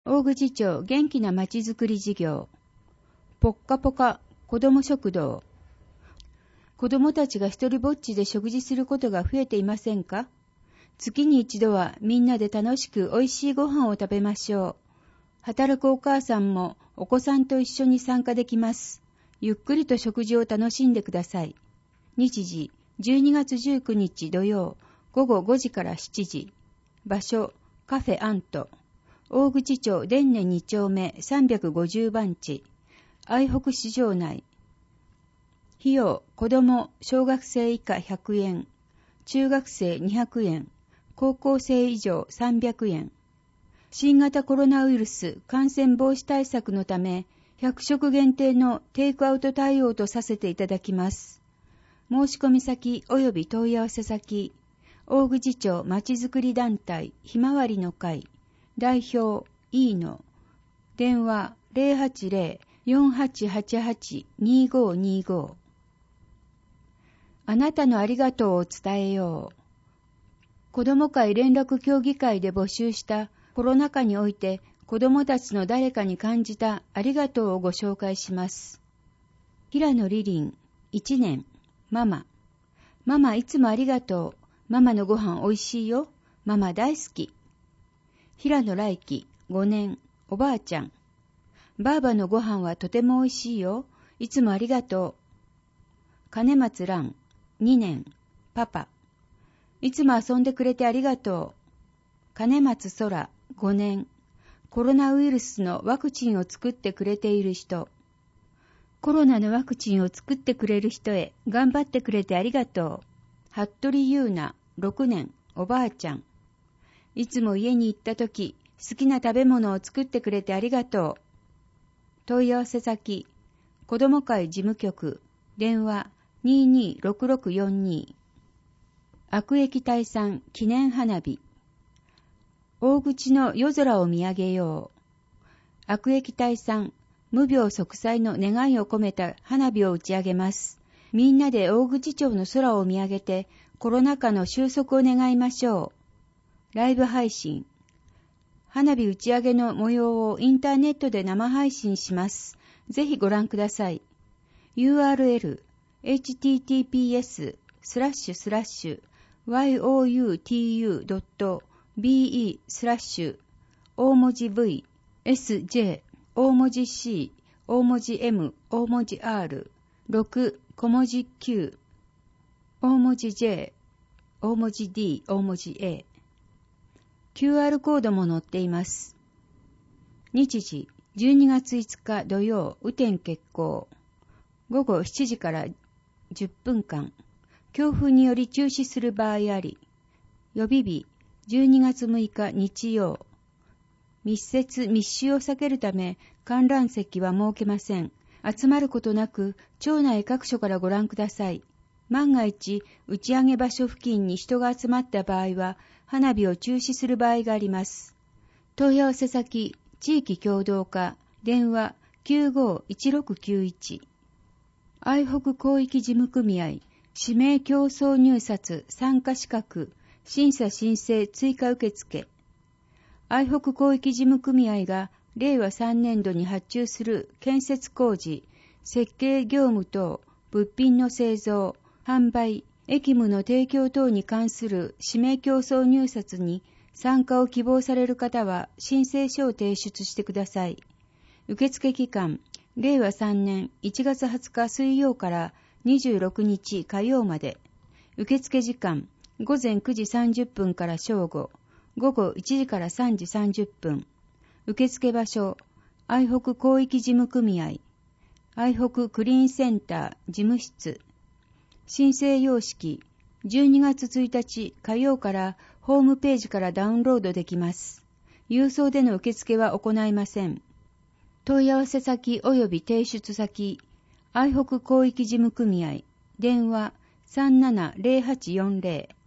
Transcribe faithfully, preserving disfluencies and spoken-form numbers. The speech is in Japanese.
大口町元気なまちづくり事業。ぽっかぽか子ども食堂。子どもたちが一人ぼっちで食事することが増えていませんか？月に一度はみんなで楽しくおいしいご飯を食べましょう。働くお母さんもお子さんと一緒に参加できます。ゆっくりと食事を楽しんでください。日時、じゅうにがつじゅうくにち土曜、ごごごじからしちじ。場所、カフェアント。大口町田根にちょうめさんびゃくごじゅうばんち。愛北市場内。費用、子供、小学生以下ひゃくえん。中学生にひゃくえん。高校生以上さんびゃくえん。新型コロナウイルス感染防止対策のため、ひゃくしょく限定のテイクアウト対応とさせていただきます。申し込み先及び問い合わせ先、大口町まちづくり団体ひまわりの会、代表、飯野、電話 ゼロはちゼロ よんはちはちはち にごにご。あなたのありがとうを伝えよう。子ども会連絡協議会で募集したコロナ禍において子どもたちの誰かに感じたありがとうをご紹介します。平野リリン、いちねん、ママ。ママいつもありがとう。ママのご飯おいしいよ。ママ大好き。平野来輝、ごねん、おばあちゃん。ばあばのご飯はとてもおいしいよ。いつもありがとう。金松蘭、にねん、パパ。いつも遊んでくれてありがとう。金松空、ごねん。コロナウイルスのワクチンを作ってくれている人。コロナのワクチンを作ってくれる人へ頑張ってくれてありがとう。服部優奈、ろくねん、おばあちゃん。いつも家に行ったとき、好きな食べ物を作ってくれてありがとう。問い合わせ先、子ども会事務局、電話 にーにーろくろくよんに。悪役退散記念花火。大口の夜空を見上げよう。悪役退散、無病息災の願いを込めた花火を打ち上げます。みんなで大口町の空を見上げて、コロナ禍の収束を願いましょう。ライブ配信。花火打ち上げの模様をインターネットで生配信します。ぜひご覧ください。ユーアールエル、エイチティーティーピーエス スラッシュスラッシュ ワイオーユーティーユードットビーイー スラッシュ大文字 V、エスジェー、大文字 C、大文字 M、大文字 R、ろく、小文字 Q、大文字 J、大文字 D、大文字 A。キューアール コードも載っています。日時、じゅうにがついつか土曜、雨天決行。ごごしちじからじゅっぷんかん。強風により中止する場合あり。予備日、じゅうにがつむいか日曜。密接密集を避けるため観覧席は設けません。集まることなく町内各所からご覧ください。万が一打ち上げ場所付近に人が集まった場合は花火を中止する場合があります。問い合わせ先、地域協同課、電話 きゅうごいちろくきゅういち。愛北広域事務組合、指名競争入札参加資格、審査申請追加受付。愛北広域事務組合がれいわさんねんどに発注する建設工事、設計業務等、物品の製造、販売、役務の提供等に関する指名競争入札に参加を希望される方は申請書を提出してください。受付期間、れいわさんねんいちがつはつか水曜からにじゅうろくにち火曜まで。受付時間、ごぜんくじさんじゅっぷんから正午、ごごいちじからさんじさんじゅっぷん。受付場所、愛北広域事務組合、愛北クリーンセンター事務室。申請様式、じゅうにがつついたち火曜からホームページからダウンロードできます。郵送での受付は行いません。問い合わせ先及び提出先、愛北広域事務組合、電話 さんななゼロはちよんゼロ